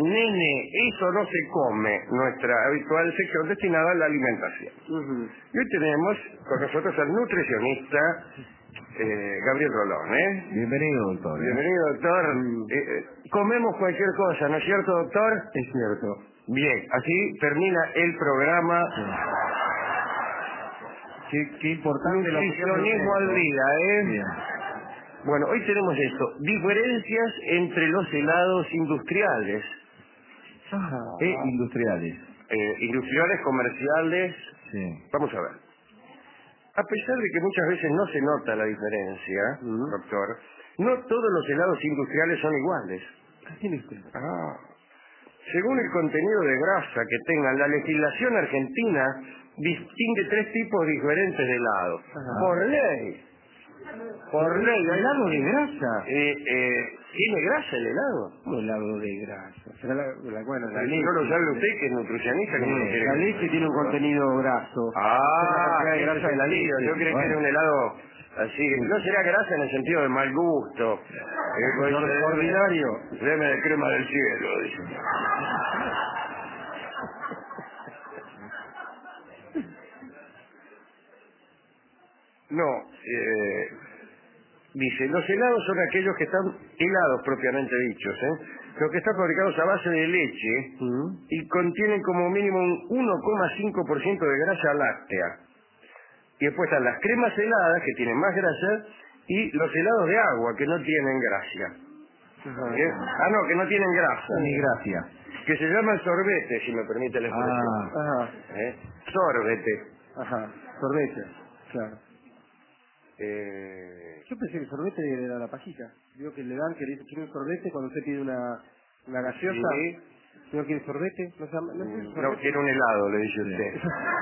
nene, eso no se come, nuestra habitual sección destinada a la alimentación. Y hoy tenemos con nosotros al nutricionista Gabriel Rolón, ¿eh? Bienvenido, doctor. Bienvenido, doctor. Comemos cualquier cosa, ¿no es cierto, doctor? Es cierto. Bien, así termina el programa. Qué importante lo que Nutricionismo al día, ¿eh? Bien. Bueno, hoy tenemos esto, diferencias entre los helados industriales. Industriales. Industriales, comerciales. Sí. Vamos a ver. A pesar de que muchas veces no se nota la diferencia, doctor, no todos los helados industriales son iguales. Según el contenido de grasa que tengan, la legislación argentina distingue 3 tipos diferentes de helados. Por ley. Por ley. ¿Helado de grasa? ¿Tiene grasa el helado? ¿Cómo helado de grasa? Será bueno, la leche. No lo sabe usted, que es nutricionista. ¿Cómo lo quiere? La leche tiene un contenido graso. Qué grasa de la leche. yo creí que era un helado así. No será grasa en el sentido de mal gusto. Ordinario. Deme de crema del cielo, dice. No, dice, los helados son aquellos que están helados propiamente dichos, los que están fabricados a base de leche y contienen como mínimo un 1,5% de grasa láctea. Y después están las cremas heladas, que tienen más grasa, y los helados de agua, que no tienen grasa. No, que no tienen grasa. Ni gracia. Que se llaman sorbete, si me permite la expresión. Sorbete. Sorbete, claro. Yo pensé que el sorbete era la pajita. Digo que le dan, que le dice, ¿quiere un sorbete? Cuando usted pide una gaseosa. Sí. ¿No quiere sorbete? No, quiero un helado, le dice usted.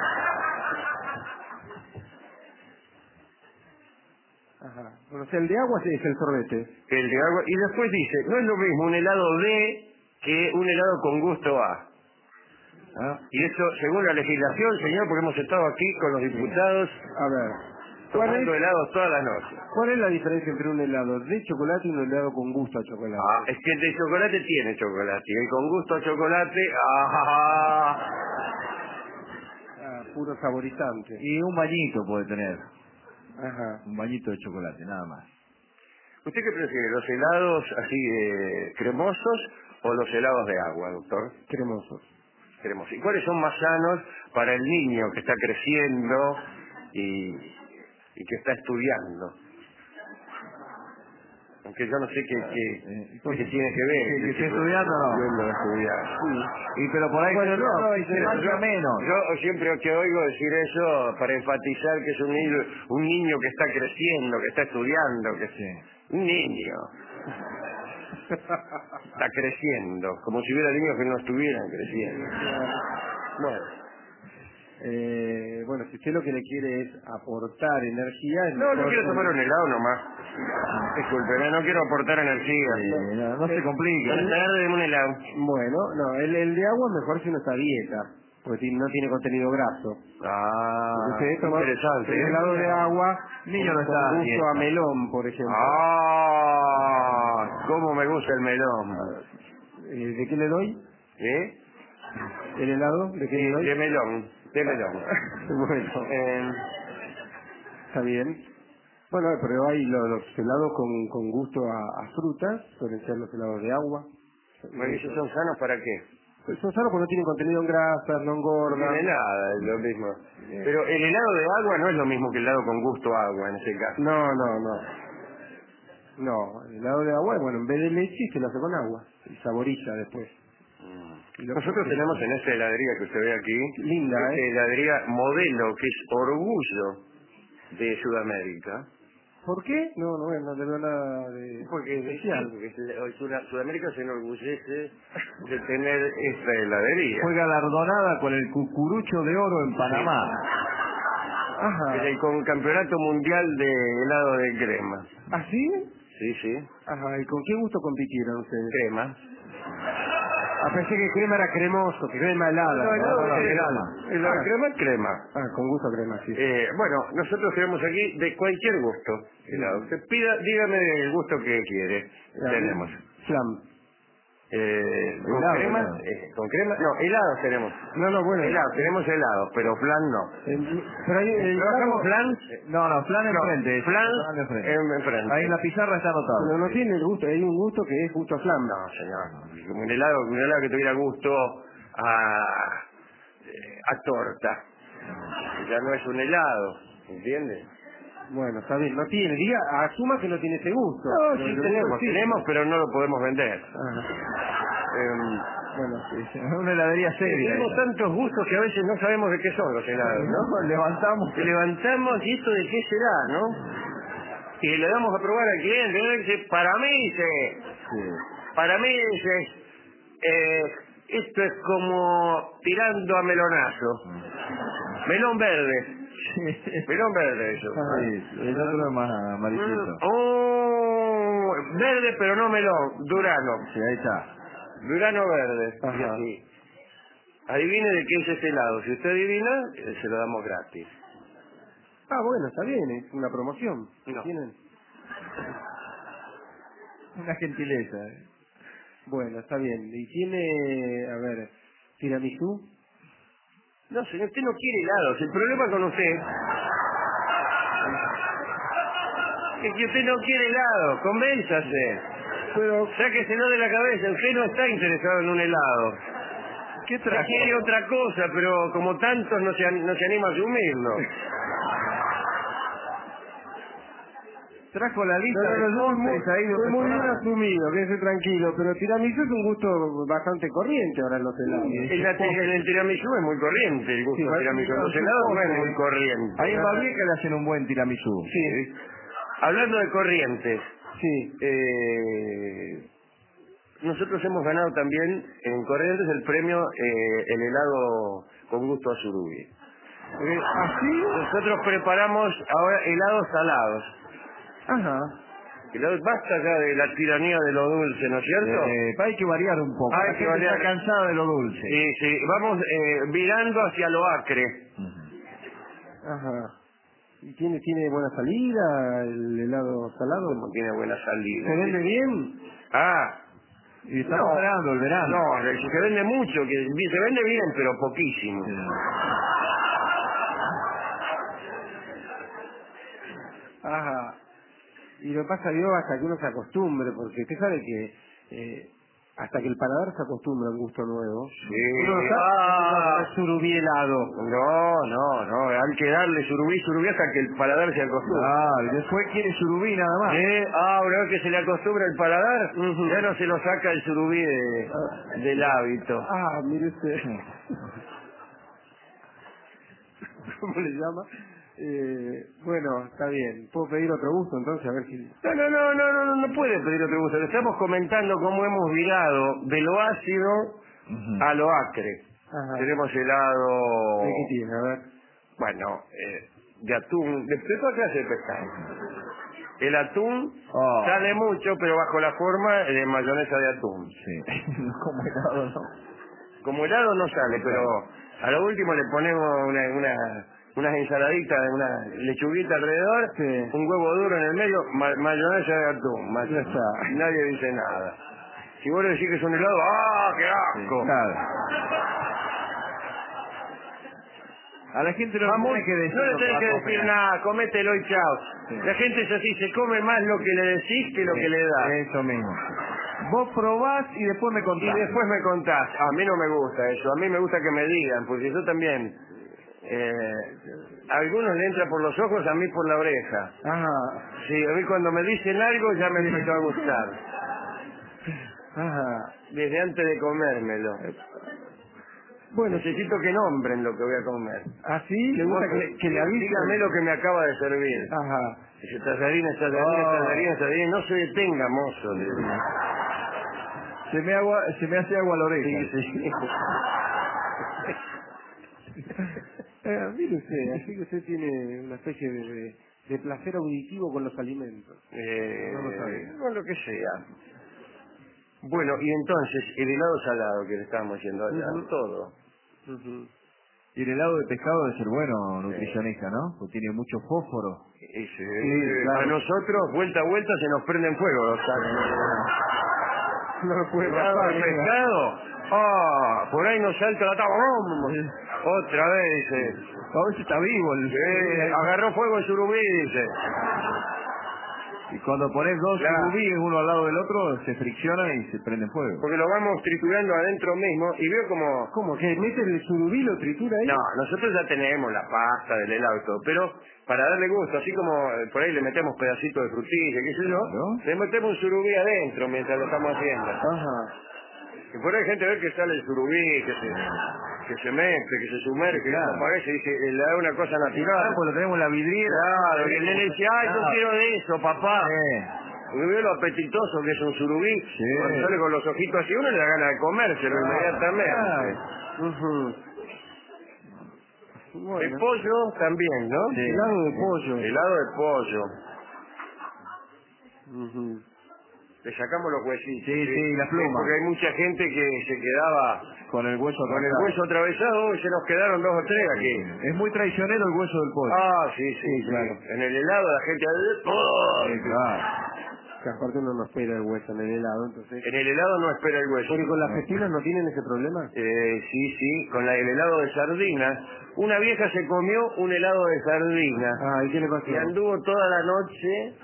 Bueno, o sea, el de agua es el sorbete. El de agua. Y después dice, no es lo mismo un helado D que un helado con gusto A. Y eso, según la legislación, señor, porque hemos estado aquí con los diputados A ver. tomando helados todas las noches. ¿Cuál es la diferencia entre un helado de chocolate y un helado con gusto a chocolate? Es que el de chocolate tiene chocolate, y el con gusto a chocolate, puro saborizante. Y un bañito puede tener. Un bañito de chocolate, nada más. ¿Usted qué prefiere, los helados así cremosos o los helados de agua, doctor? Cremosos. ¿Y cuáles son más sanos para el niño que está creciendo y que está estudiando? Aunque yo no sé qué tiene que ver. Que esté estudiando, no. Y pero por ahí se mancha menos. Yo siempre que oigo decir eso para enfatizar que es un niño que está creciendo, que está estudiando, un niño. Está creciendo, como si hubiera niños que no estuvieran creciendo. Bueno, si usted lo que le quiere es aportar energía... No quiero tomar un helado nomás. Disculpe, no quiero aportar energía. No se complica. Deme un helado. Bueno, no, el de agua es mejor si uno está a dieta, porque no tiene contenido graso. Interesante. El helado de agua, niño no está con a gusto dieta. a melón, por ejemplo. Cómo me gusta el melón. ¿De qué le doy? ¿El helado? ¿De qué le doy? De melón. Bueno. Está bien. Bueno, pero hay los helados con gusto a frutas, suelen ser los helados de agua. ¿Y esos son sanos para qué? Pues son sanos porque no tienen contenido en grasas, no engordan. No tiene nada, es lo mismo. Pero el helado de agua no es lo mismo que el helado con gusto a agua, en ese caso. No, el helado de agua, bueno, en vez de leche se lo hace con agua y saboriza después. Nosotros tenemos en esta heladería que usted ve aquí, linda, heladería modelo, que es orgullo de Sudamérica. ¿Por qué? No le veo nada de porque especial. Porque Sudamérica se enorgullece de tener esta heladería. Fue galardonada con el Cucurucho de Oro en Panamá. Con campeonato mundial de helado de crema. ¿Ah, sí? Sí. ¿Y con qué gusto compitieron ustedes? Crema. Pensé que crema era cremoso, que crema helada. La crema es crema. Con gusto a crema, sí. Bueno, nosotros tenemos aquí de cualquier gusto helado. Usted dígame el gusto que quiere. Tenemos. Flam. ¿Con crema? ¿Con crema? No, helados tenemos. No, bueno. Helados, tenemos helados, pero flan no. Pero ahí, ¿Trabajamos flan? No, flan enfrente. Flan enfrente. enfrente. Ahí en la pizarra está anotado. Pero no tiene el gusto, hay un gusto que es gusto a flan. No, señor. Como un helado que tuviera gusto a torta. Ya no es un helado, ¿entiendes? Bueno, está bien, no tiene, asuma que no tiene ese gusto. No, Pero sí el tenemos, gusto sí. tenemos, pero no lo podemos vender. Bueno, sí. Es una heladería seria. Tenemos tantos gustos que a veces no sabemos de qué son los helados, ¿no? Levantamos y esto de qué será, ¿no? Y le damos a probar al cliente, y dice, para mí dice, esto es como tirando a melonazo. Melón verde. Melón verde eso. El otro es más amarillito. Verde pero no melón, Durano. Sí, ahí está. Durano verde. Ajá. Y así. Adivine de qué es ese helado. Si usted adivina, se lo damos gratis. Bueno, está bien, es una promoción. No. ¿Tienen? Una gentileza. Bueno, está bien. ¿Y tiene, a ver, tiramisú? No, señor, usted no quiere helados. El problema con usted es que usted no quiere helado. Convénzase. Pero, Sáqueselo de la cabeza. Usted no está interesado en un helado. ¿Qué Usted trajo? quiere otra cosa, pero como tantos no se anima a asumirlo. Trajo la lista de fue postres ahí de muy bien restaurante. asumido, quédese tranquilo, pero tiramisú es un gusto bastante corriente ahora en los helados. El tiramisú es muy corriente, el gusto Sí, del tiramisú. Los helados no es muy corriente. Ahí en Babieca le hacen un buen tiramisú. Sí. Hablando de corrientes, Sí. nosotros hemos ganado también en Corrientes el premio el helado con gusto a surubí. ¿Así? Nosotros preparamos ahora helados salados. Ajá. Basta ya de la tiranía de lo dulce, ¿no es cierto? Hay que variar un poco. Hay La que gente variar. está cansada de lo dulce. Sí, vamos virando hacia lo acre. Ajá. ¿Y tiene buena salida el helado salado? Como tiene buena salida. ¿Se vende bien? Y estamos esperando el verano. No, se vende mucho, que se vende bien, pero poquísimo. Ajá. Y lo pasa yo hasta que uno se acostumbre, porque usted sabe que hasta que el paladar se acostumbra a un gusto nuevo. Sí. Uno no sabe surubí helado. No, hay que darle surubí hasta que el paladar se acostumbre. Y después quiere surubí nada más. Una vez que se le acostumbra el paladar, ya no se lo saca el surubí del hábito. Mire usted. ¿Cómo le llama? Bueno, está bien. ¿Puedo pedir otro gusto entonces? A ver si... No puede pedir otro gusto. Le estamos comentando cómo hemos virado de lo ácido a lo acre. Ajá. Tenemos helado... ¿De qué tiene? A ver. Bueno, de atún, de toda clase de pescado. El atún sale mucho, pero bajo la forma de mayonesa de atún. Sí. Como helado, ¿no? Como helado no sale, pero a lo último le ponemos unas ensaladitas, una lechuguita alrededor, un huevo duro en el medio, mayonesa de atún. Ya está. Nadie dice nada. Si vos le decís que es un helado, ¡qué asco! Sí, claro. A la gente no le tiene que decir, no le tenés que decir nada, comételo y chao. Sí. La gente es así, se come más lo que le decís que lo que le das. Eso mismo. Vos probás y después me contás. Y después me contás. A mí no me gusta eso, a mí me gusta que me digan, porque yo también... a algunos le entra por los ojos, a mí por la oreja. Sí, a mí cuando me dicen algo ya me empezó a gustar. Desde antes de comérmelo. Bueno, necesito que nombren lo que voy a comer. ¿Sí? ¿Le gusta que le avisen? Dígame lo que me acaba de servir. Dice, tallarines, no se detenga, mozo. Se me hace agua a la oreja. Sí. Mire usted, así que usted tiene una especie de placer auditivo con los alimentos. No lo sabía. No, lo que sea. Bueno, y entonces, el helado salado que le estábamos haciendo allá, todo. Y el helado de pescado debe ser bueno, nutricionista, ¿no? Porque tiene mucho fósforo. Claro. A nosotros, vuelta a vuelta, se nos prenden fuego los No lo puede helado bajar, de ¿eh? pescado. Ah, por ahí nos salta la tapa. Otra vez, dice. A ver si está vivo. Agarró fuego el surubí, dice. Y cuando pones dos surubíes uno al lado del otro, se friccionan y se prenden fuego. Porque lo vamos triturando adentro mismo y veo como... ¿Cómo? ¿Que mete el surubí, lo tritura ahí? No, nosotros ya tenemos la pasta del helado y todo, pero para darle gusto, así como por ahí le metemos pedacitos de frutilla, qué sé yo, ¿No? le metemos un surubí adentro mientras lo estamos haciendo. Ajá. Y por ahí hay gente ve que sale el surubí, que se mete, que se sumerge, que Claro. aparece y dice, le da una cosa natural. Pues lo tenemos en la vidriera. Claro, y el nene dice, ay, yo quiero de eso, papá. Y veo lo apetitoso que es un surubí. Sí. Cuando sale con los ojitos así, uno le da ganas de comérselo inmediatamente. Ujú. De Bueno. pollo también, ¿no? Sí. Helado de pollo. Helado de pollo. Ujú. Le sacamos los huesitos. Sí, la pluma. Porque hay mucha gente que se quedaba Con el hueso con el atravesado. hueso atravesado y se nos quedaron 2 o 3 aquí. Es muy traicionero el hueso del pollo. Ah, sí, claro. En el helado la gente... ¡Oh! Sí, claro. Que aparte uno no espera el hueso en el helado, entonces... En el helado no espera el hueso. ¿Porque con las festinas no tienen ese problema? Sí, con el helado de sardinas. Una vieja se comió un helado de sardinas Ah, ¿y qué le pasó? y anduvo toda la noche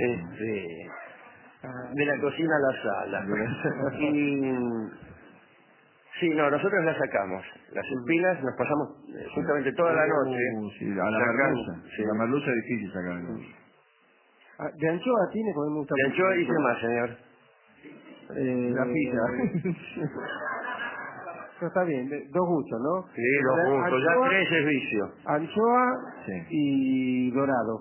de la cocina a la sala. Y sí, no, nosotros las sacamos. Las espinas nos pasamos justamente toda la noche. Sí, a la sacando, merluza. sí. La merluza es difícil sacar. Ah, ¿de anchoa tiene? Porque me gusta ¿De mucho. anchoa y qué más, señor? La pizza. No, está bien, dos gustos, ¿no? Sí, los gustos. Ya Anchoa, 3 es vicio. anchoa Sí. y dorado.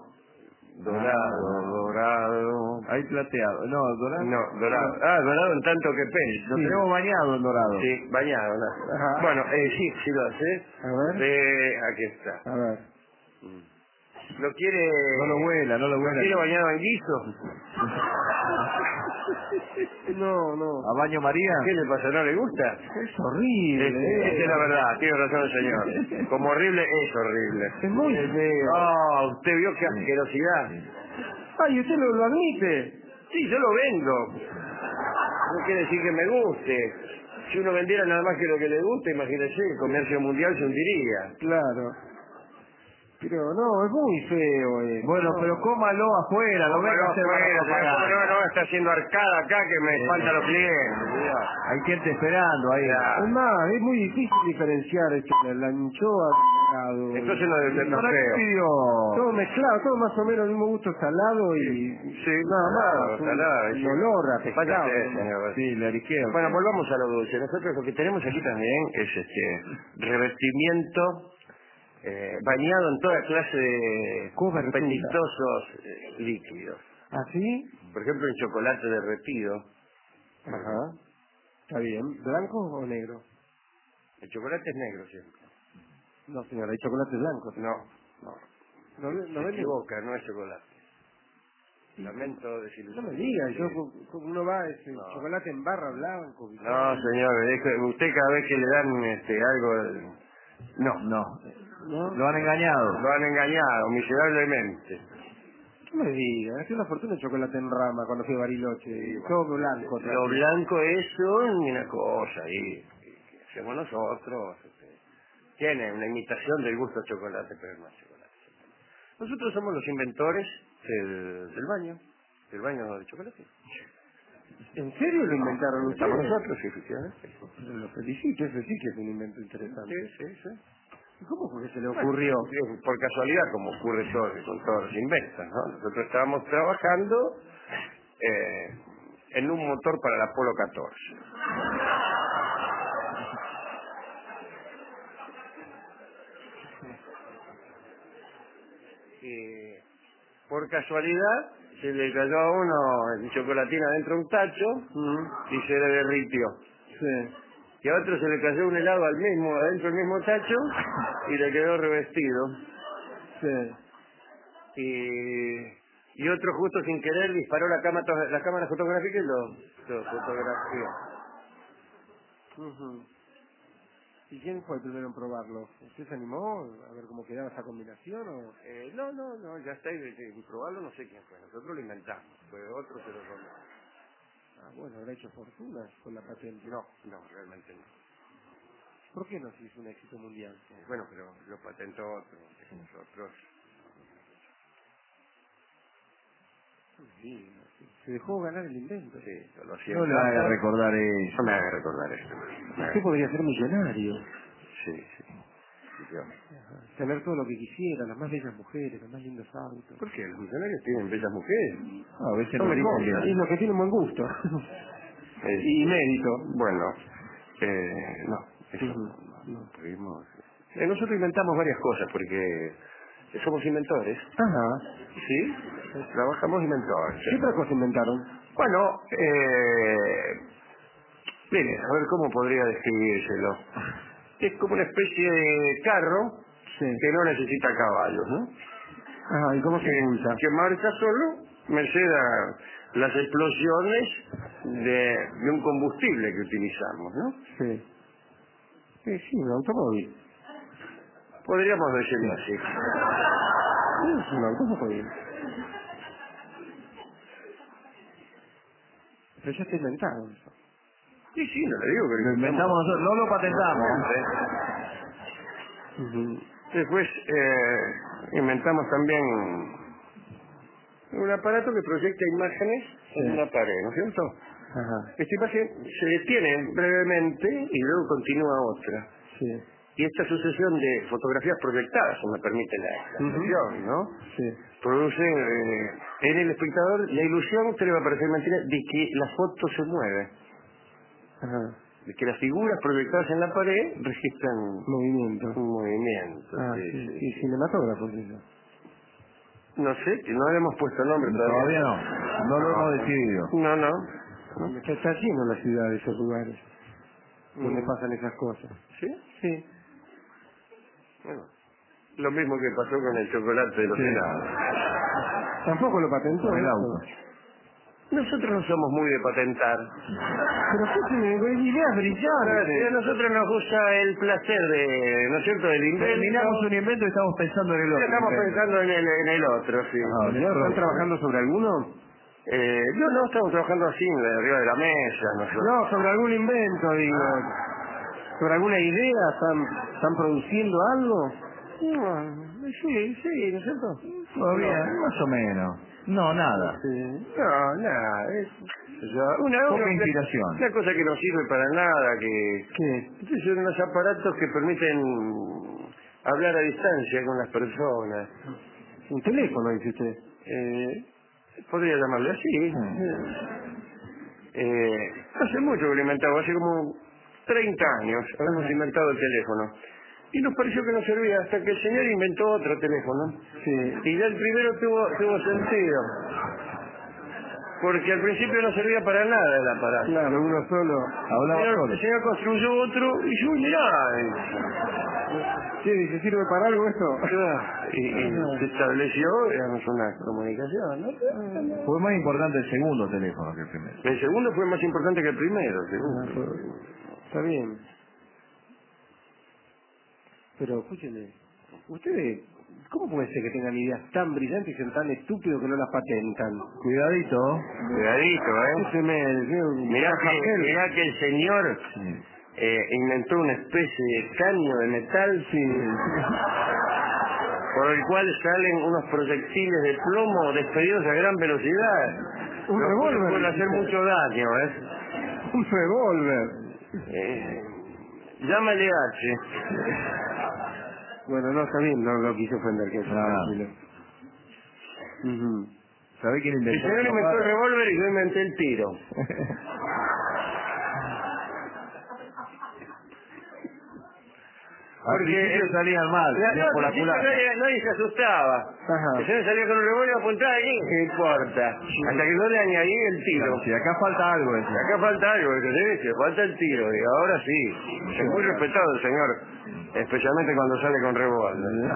Dorado. Hay plateado. No, dorado. No, dorado. Ah, dorado en tanto que pez. Lo tenemos bañado en dorado. Sí, bañado. ¿no? Ajá. Bueno, sí lo hace. A ver. Aquí está. A ver. ¿Lo quiere... No lo huela, no lo ¿Lo huela. quiere bañado en guiso? No. ¿A baño María? ¿Qué le pasa? ¿No le gusta? Es horrible. Esa es la verdad, tiene razón el señor. Como horrible, es horrible. Es muy feo. Ah, usted vio qué asquerosidad. Ay, usted lo admite. Sí, yo lo vendo. No quiere decir que me guste. Si uno vendiera nada más que lo que le gusta, imagínese, el comercio mundial se hundiría. Claro. Pero no, es muy feo. Bueno, no. pero cómalo afuera, no venga a hacer mala propaganda. No, está haciendo arcada acá que me faltan los clientes. Hay gente esperando ahí. Ya. Es más, es muy difícil diferenciar la anchoa salado. Entonces no debe ser tan ¿Para qué feo. pidió? Todo mezclado, todo más o menos el mismo gusto salado y Sí, nada más. salado, Un sí. olor a pescado. Váyase, señor. Sí, le ariqueo. Bueno, volvamos a lo dulce. Nosotros lo que tenemos aquí también es revestimiento bañado en toda clase de Cobertura. apetitosos líquidos. ¿Así? Por ejemplo, en chocolate derretido. Ajá. Está bien. ¿Blanco o negro? El chocolate es negro siempre. No, señora, hay chocolate blanco. No. No Se vende. equivoca, no es chocolate. Lamento desilusionar. No me diga, Sí. uno va No. chocolate en barra blanco. No, señor, es que usted cada vez que le dan algo... No. ¿No? Lo han engañado. Lo han engañado miserablemente. No me diga, es una fortuna el chocolate en rama cuando fui a Bariloche. Todo blanco. Lo blanco es una cosa ahí que hacemos nosotros. Tiene una imitación del gusto de chocolate, pero no es chocolate. Nosotros somos los inventores del baño de chocolate. ¿En serio lo inventaron Estamos ustedes? nosotros, sí, efectivamente. Lo felicito, eso sí que es un invento interesante. Sí. ¿Y cómo fue que se le ocurrió? Bueno, por casualidad, como ocurre con todos los inventos, ¿no? Nosotros estábamos trabajando en un motor para el Apolo 14. Y por casualidad se le cayó a uno el chocolatín adentro de un tacho y se le derritió. Sí. Y a otro se le cayó un helado adentro del mismo tacho y le quedó revestido. Sí. Y otro justo sin querer disparó la cámara fotográfica y lo fotografió. Ujú. ¿Y quién fue el primero en probarlo? ¿Usted se animó a ver cómo quedaba esa combinación o...? No, ya está, y probarlo no sé quién fue. Nosotros lo inventamos, fue otro se lo robó. Bueno, habrá hecho fortunas con la patente. No, realmente no. ¿Por qué no se hizo un éxito mundial? Bueno, pero lo patentó otro, nosotros. Sí, se dejó ganar el invento. Sí, yo lo No siento. le haga recordar eso. No me haga recordar esto. Usted podría ser millonario. Sí. Yo. Tener todo lo que quisiera, las más bellas mujeres, los más lindos autos. ¿Por qué? Los millonarios tienen bellas mujeres. A veces No no me dicen consta, bien. y los que tienen buen gusto. Y mérito. Bueno, no, eso no pudimos. Nosotros inventamos varias cosas porque somos inventores. Ajá. ¿Sí? Trabajamos inventores. ¿Qué otra cosa inventaron? Bueno, mire, a ver cómo podría describírselo. Es como una especie de carro Sí. que no necesita caballos, ¿no? Ajá, ¿y cómo se impulsa? Que marcha solo, merced a las explosiones de un combustible que utilizamos, ¿no? Sí. Sí, un automóvil. Podríamos decirlo así. Sí, es un automóvil. Pero ya está inventado eso. Sí, no le digo que Lo inventamos nosotros, no lo patentamos. Después inventamos también un aparato que proyecta imágenes en una pared, ¿no es cierto? Ajá. Esta imagen se detiene brevemente y luego continúa otra. Sí. Y esta sucesión de fotografías proyectadas, si me permite la expresión, ¿no? Sí. Produce en el espectador la ilusión, usted le va a parecer mentira, de que la foto se mueve. Ajá. De que las figuras proyectadas en la pared registran Movimiento. un movimiento. Ah, sí. Y cinematógrafos eso. No sé, que no le hemos puesto nombre Todavía todavía. no lo hemos decidido. No. Está lleno la ciudad de esos lugares donde pasan esas cosas. ¿Sí? Sí. Bueno, lo mismo que pasó con el chocolate de los helados. Tampoco lo patentó. Con el esto. auto. Nosotros no somos muy de patentar. Pero escúcheme, ideas brillantes. A nosotros nos gusta el placer de, ¿no es cierto?, del invento. Terminamos un invento y estamos pensando en el otro. Estamos invento. pensando en el otro, sí. ¿Están trabajando sobre alguno? Yo no, estamos trabajando así, arriba de la mesa. Nosotros. No, sobre algún invento, digo. ¿Sobre alguna idea? ¿Están produciendo algo? Sí, ¿no es cierto? Todavía, más o menos. No, nada. Sí. No, nada. Poca inspiración. Una cosa que no sirve para nada, ¿Qué? estos son unos aparatos que permiten hablar a distancia con las personas. Un teléfono, dice usted. Podría llamarle así. Hace mucho que lo inventamos, hace como 30 años habíamos inventado el teléfono. Y nos pareció que no servía hasta que el señor inventó otro teléfono. Sí. Y ya el primero tuvo sentido. Porque al principio no servía para nada el aparato. Claro, uno solo. Hablaba solo. El señor construyó otro y yo, mirá. ¿Qué dice? ¿Sirve para algo esto? Y se estableció, digamos, una comunicación, ¿no? Fue más importante el segundo teléfono que el primero. El segundo fue más importante que el primero, seguro. Está bien. Pero escúcheme, ustedes, ¿cómo puede ser que tengan ideas tan brillantes y sean tan estúpidos que no las patentan? Cuidadito. Escúcheme, Mirá que el señor inventó una especie de caño de metal por el cual salen unos proyectiles de plomo despedidos a gran velocidad. Un revólver. Puede hacer mucho daño, Un revólver. Llámale H. Bueno, no, está bien, no lo quise ofender, que eso tranquilo. ¿Sabe quién El inventó? señor inventó el revólver y yo inventé el tiro. Al principio salían mal, por la culata. Nadie se asustaba. Ajá. El señor salía con un revólver apuntado ahí, no importa. Hasta que yo le añadí el tiro. Si acá falta algo, decía. Acá falta algo, que falta el tiro. Y ahora sí, es muy respetado el señor, especialmente cuando sale con revólver.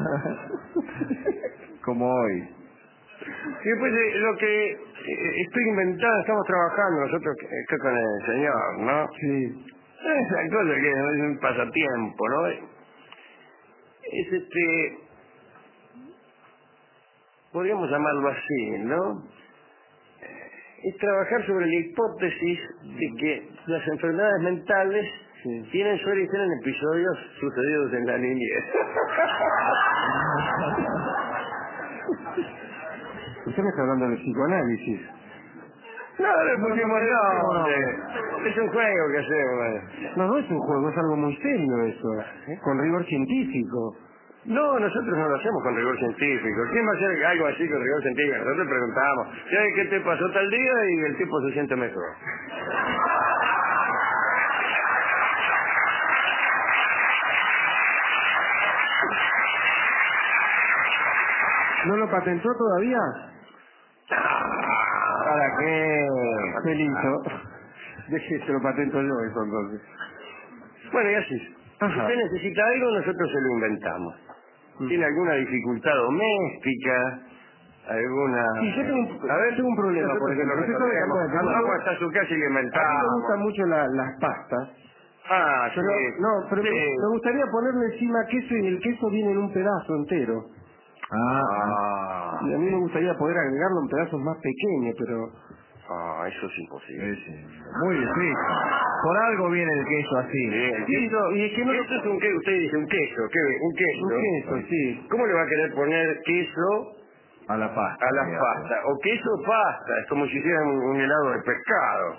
Como hoy. Y después lo que estoy inventando, estamos trabajando nosotros acá con el señor, ¿no? Sí. Es una cosa que es un pasatiempo, ¿no? Es podríamos llamarlo así, ¿no? es trabajar sobre la hipótesis de que las enfermedades mentales tienen su origen en episodios sucedidos en la niñez. Usted me está hablando de psicoanálisis. No, le pusimos nombre. Es un juego que hacemos. No es un juego, es algo muy serio eso, con rigor científico. No, nosotros no lo hacemos con rigor científico. ¿Quién va a hacer algo así con rigor científico? Nosotros preguntamos, ¿sabes qué te pasó tal día? Y el tipo se siente mejor. ¿No lo patentó todavía? ¿Para qué? Felito. Deje que lo patento yo eso entonces. Bueno, y así. Si usted necesita algo, nosotros se lo inventamos. ¿Tiene alguna dificultad doméstica? ¿Alguna...? Sí, yo tengo un problema, por ejemplo. Vamos hasta su casa y le A mí inventamos. me gustan mucho las pastas. Ah, sí. Pero me gustaría ponerle encima queso y el queso viene en un pedazo entero. Y a mí me gustaría poder agregarlo en pedazos más pequeños, pero... eso es imposible. Muy difícil. Por algo viene el queso así. El queso, y es que no... Esto es un queso, usted dice un queso, ¿qué ve? Un queso. Un queso, sí. ¿Cómo le va a querer poner queso A la pasta. a la pasta? O queso pasta, es como si hicieran un helado de pescado.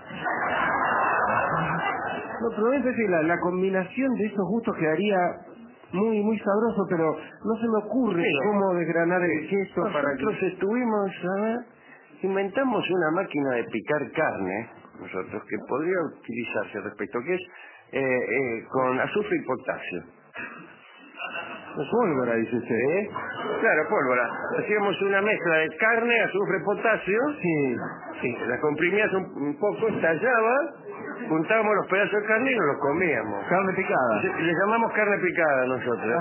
No, pero es decir, la combinación de esos gustos quedaría muy sabroso, pero no se me ocurre cómo desgranar el queso para que... Nosotros estuvimos, inventamos una máquina de picar carne, nosotros, que podría utilizarse respecto, que es con azufre y potasio. Pólvora, dice usted. Claro, pólvora. Hacíamos una mezcla de carne, azufre, potasio. Sí. La comprimías un poco, estallaba, juntábamos los pedazos de carne y nos los comíamos. Carne picada. Le llamamos carne picada nosotros.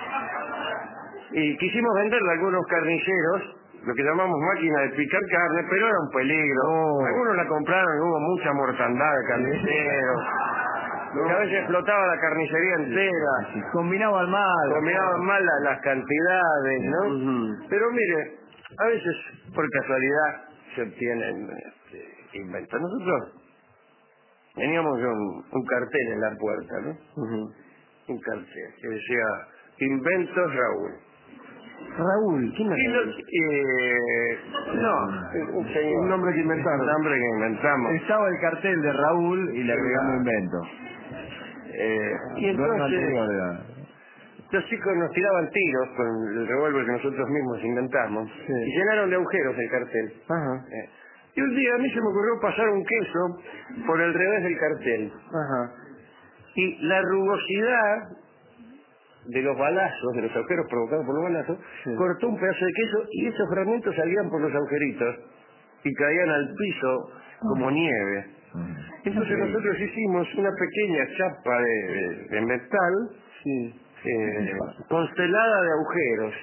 Y quisimos venderle a algunos carniceros, lo que llamamos máquina de picar carne, pero era un peligro. Algunos la compraron y hubo mucha mortandad de carniceros. A veces explotaba la carnicería entera. Combinaban mal. Combinaban mal las cantidades, ¿no? Pero mire, a veces por casualidad se obtienen inventos. Nosotros teníamos un cartel en la puerta, ¿no? Un cartel que decía Inventos Raúl. Raúl, ¿quién un señor. Un nombre que inventaron. Un nombre que inventamos. Estaba el cartel de Raúl y le agregamos invento. Y entonces los chicos nos tiraban tiros con el revólver que nosotros mismos inventamos y llenaron de agujeros el cartel. Y un día a mí se me ocurrió pasar un queso por el revés del cartel. Y la rugosidad de los balazos, de los agujeros provocados por los balazos, cortó un pedazo de queso y esos fragmentos salían por los agujeritos y caían al piso como nieve. Entonces nosotros hicimos una pequeña chapa de metal constelada de agujeros,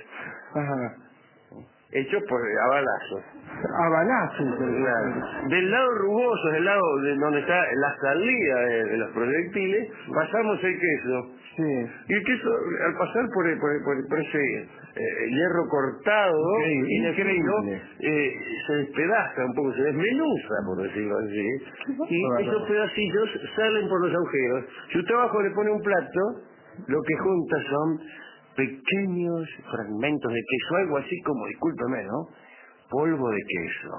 hechos a balazos. A balazos. Del lado rugoso, del lado de donde está la salida de los proyectiles, pasamos el queso. Y el queso, al pasar por ese hierro cortado, increíble, se despedaza un poco, se desmenuza, por decirlo así, y esos pedacillos salen por los agujeros. Si usted abajo le pone un plato, lo que junta son pequeños fragmentos de queso, algo así como, discúlpeme, ¿no? Polvo de queso.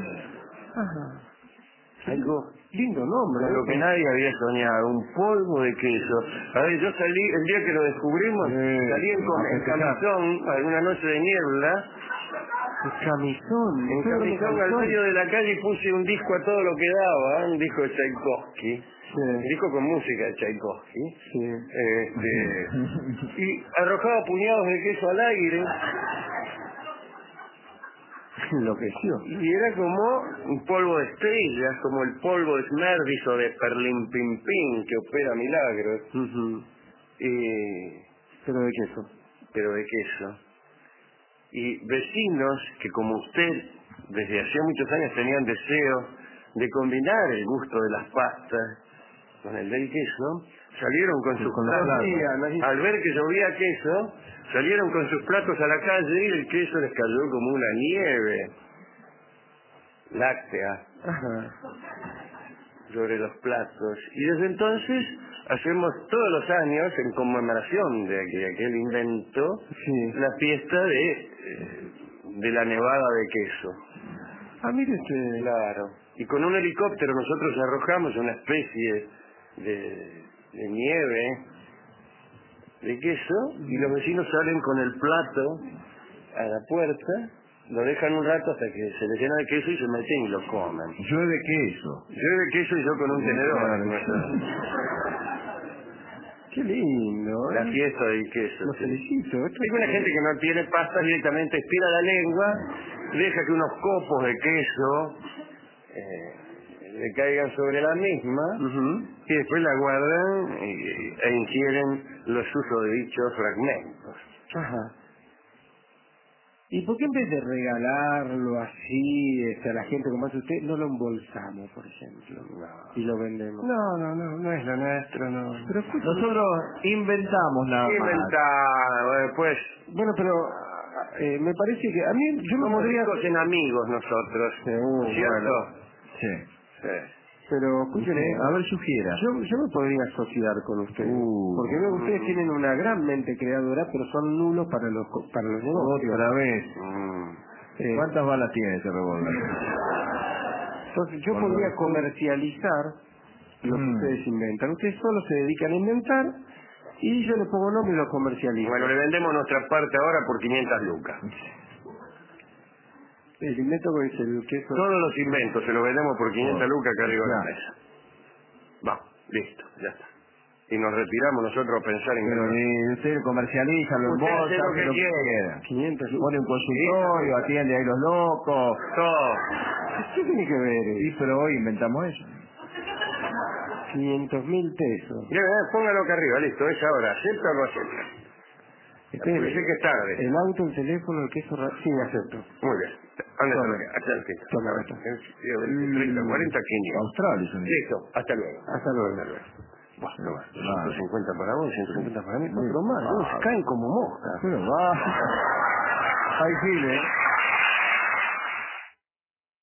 Algo lindo nombre. Lo que nadie había soñado, un polvo de queso. A ver, yo salí, el día que lo descubrimos, salí en camisón, alguna noche de niebla. En camisón Al medio de la calle y puse un disco a todo lo que daba, un disco de Tchaikovsky. Un disco con música de Tchaikovsky. Y arrojaba puñados de queso al aire. Enloqueció. Y era como un polvo de estrellas, como el polvo de Smerdis o de Perlimpimpín que opera milagros. Pero de queso. Pero de queso. Y vecinos que como usted desde hacía muchos años tenían deseo de combinar el gusto de las pastas con el del queso, salieron con sus platos. Al ver que llovía queso, salieron con sus platos a la calle y el queso les cayó como una nieve láctea Ajá. sobre los platos. Y desde entonces hacemos todos los años, en conmemoración de aquel invento, Sí. la fiesta de la nevada de queso. Ah, mire usted. Claro. Y con un helicóptero nosotros arrojamos una especie de nieve de queso y los vecinos salen con el plato a la puerta, lo dejan un rato hasta que se les llena de queso y se meten y lo comen. Llueve queso. Llueve queso y yo con un tenedor. Qué lindo. La fiesta del queso. Lo Sí. felicito. Hay una gente que no tiene pasta, directamente estira la lengua, deja que unos copos de queso le caigan sobre la misma y después la guardan e ingieren los susodichos fragmentos. Ajá. ¿Y por qué en vez de regalarlo así a la gente como hace usted, no lo embolsamos, por ejemplo? No. Y lo vendemos. No es lo nuestro, no. Pero escuche, Nosotros inventamos nada más. Inventado, después bueno, pero me parece que a mí yo me somos podría... ricos en amigos nosotros, Seguro, ¿cierto? Sí. Sí. Pero escúcheme, A ver, sugiera. yo me podría asociar con ustedes. Porque veo que ustedes tienen una gran mente creadora, pero son nulos para los negocios. Otra vez. Eh, ¿Cuántas balas tiene ese revólver? Entonces yo Bueno, podría comercializar lo que ustedes inventan. Ustedes solo se dedican a inventar y yo le pongo nombre y lo comercializo. Bueno, le vendemos nuestra parte ahora por 500 lucas. El invento que es el queso. Todos los inventos se los vendemos por 500 lucas acá arriba de la Ya. mesa. Vamos, listo, ya está. Y nos retiramos nosotros a pensar en Pero usted comercializa, lo Usted hace embolsa, lo hace que lo que quiera. quiera. 500 Pone un consultorio, atiende ahí los locos. todo. ¿Qué tiene que ver Sí, eso? pero hoy inventamos eso. 500.000 pesos. Ya, póngalo acá arriba, listo, es ahora. ¿Acepta o no acepta? Espere, Sé que es tarde. el auto, el teléfono, el queso... Sí, acepto. Muy bien. ¿Dónde Tome. está? Acá el queso. Tome, A ver, acá. 30, 40, 500. Australia son Listo, hasta luego. Hasta luego. Bueno, 250 para vos, 150 para mí. No, pero más, Se caen como moscas. Pero va. Hay file.